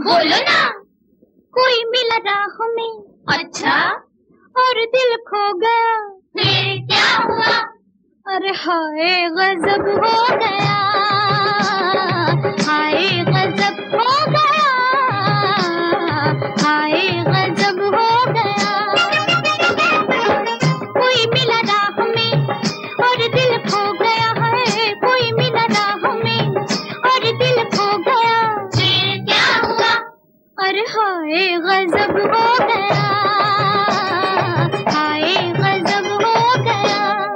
बोलो ना। कोई मिला राह में, अच्छा, और दिल खो गया। फिर क्या हुआ? अरे हाय गजब हो गया, हाय गजब हो गया, हाय गजब हो गया। कोई मिला राह में और दिल खो गया है, कोई मिला राह में और दिल खो गया। फिर क्या हुआ? अरे हाय गजब हो गया, हाय गजब हो गया।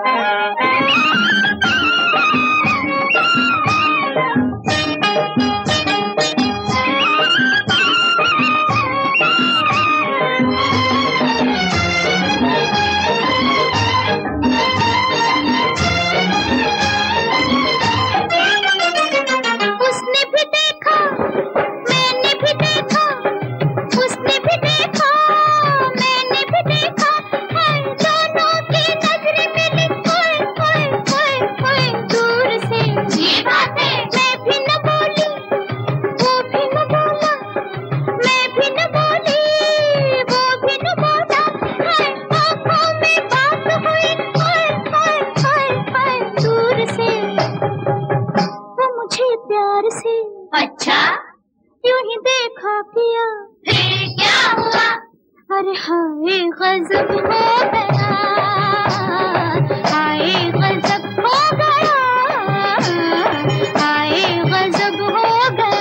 उसने भी देखा, मैंने भी देखा, उसने भी देखा, मैंने भी देखा, है दोनों की नजरें मिली, ओए ओए ओए ओए दूर से। ये बात है। मैं भी न बोली, वो भी न बोला, मैं भी न बोली, वो भी न बोला, है आँखों में बात हुई, ओए ओए ओए ओए दूर से। वो मुझे प्यार से अच्छा, यूं ही देखा किया। फिर क्या हुआ? अरे हाय गजब हो गया, हाय गजब हो गया, हाय गजब हो गया।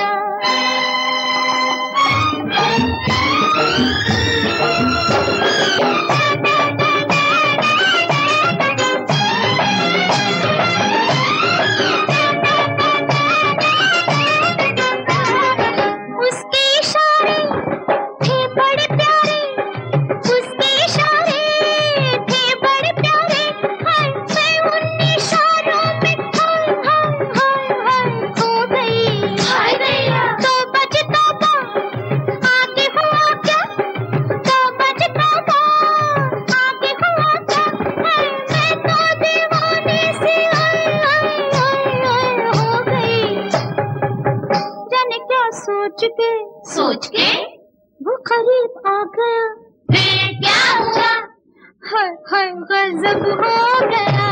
उसके इशारे थे बड़े प्यारे, उसके इशारे थे बड़े प्यारे, हाय मैं उन इशारों में हाय हाय हाय हाय खो गई। हाय दैया। तो बज तौबा, आगे हुआ क्या? तो बज तौबा, आगे हुआ क्या? हाय मैं तो दीवाने से हाय हाय हाय हाय हो गई। जाने क्या सोच के वो करीब आ गया। फिर क्या हुआ? हाय हाय गजब हो गया,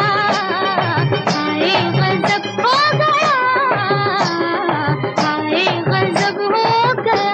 हाय गजब हो गया, हाय गजब हो गया।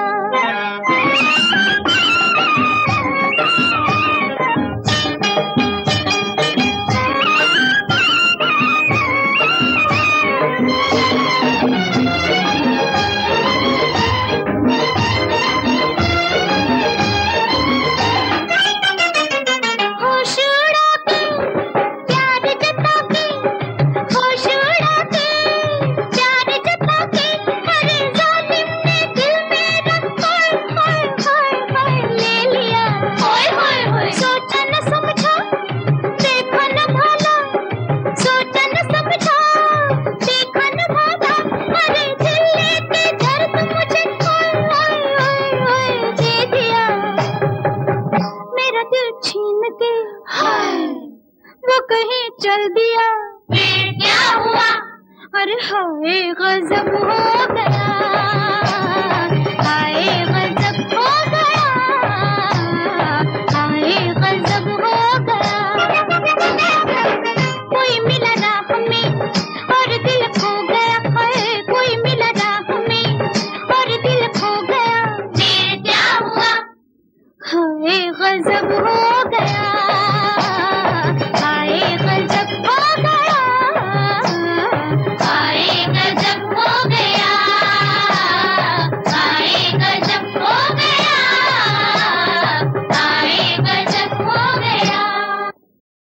होश उड़ा के प्यार जता के, होश उड़ा के प्यार जता के, अरे जालिम ने दिल मेरा हाय हाय हाय हाय ले लिया। ओए होए होए। सोचा न समझा, देखा न भाला, सोचा न समझा, देखा न भाला, अरे दिल लेके दर्द मुझे हाय हाय हाय हाय दे दिया। मेरा दिल छीन के हाय। वो कहीं चल दिया। फिर क्या हुआ? अरे हाय गजब हो गया, हाय गजब हो गया, हाय गजब हो गया। कोई मिला राह में और दिल खो गया, हाय कोई मिला राह में और दिल खो गया। फिर क्या हुआ? हाय गजब हो